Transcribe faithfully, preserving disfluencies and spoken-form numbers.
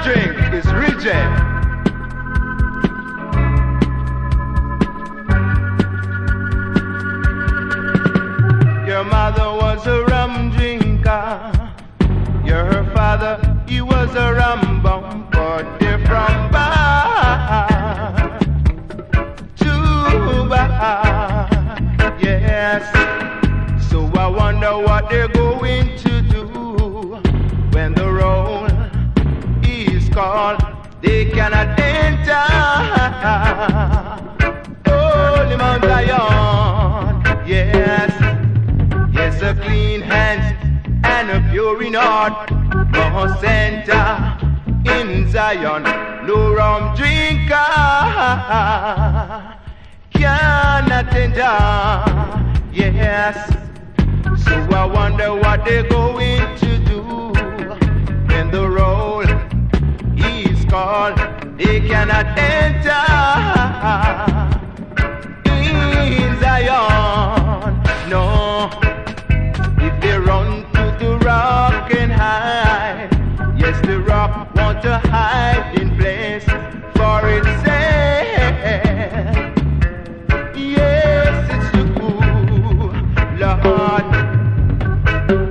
Don't drink, it's reject. Your mother was a rum drinker. Your father, he was a rum bumper. They're from bar to bar. Yes. So I wonder what they're going to do when the roll is called. They cannot enter. Holy Mount Zion. Yes. Yes, a clean hands and a pure in heart must enter in Zion. No rum drinker cannot enter. Yes. So I wonder what they're going to do when the roll is called. They cannot enter.